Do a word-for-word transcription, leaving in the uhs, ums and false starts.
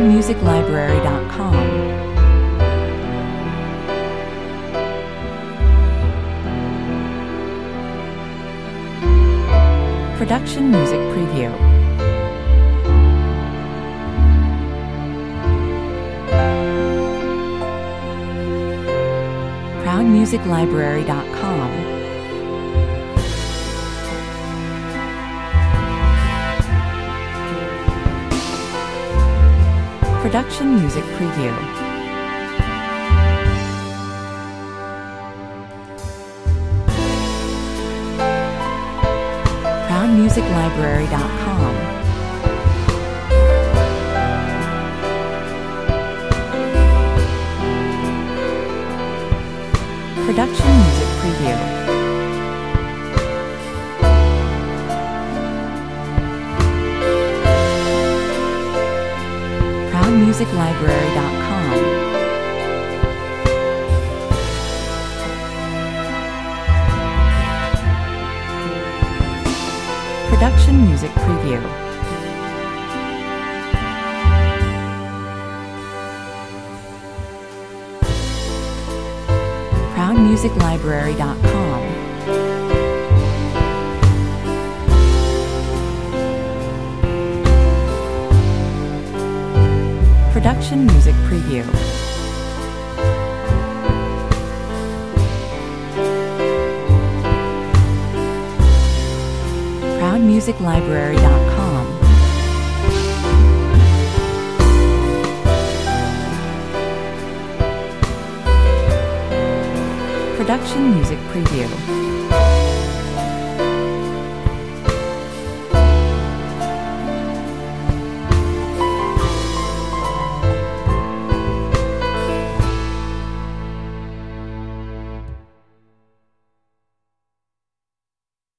music library dot com. Production Music Preview. proud music library dot com. Production Music Preview. proud music library dot com. Production Music Preview. proud music library dot com. Production Music Preview. proud music library dot com. Production Music Preview. proud music library dot com. Production Music Preview.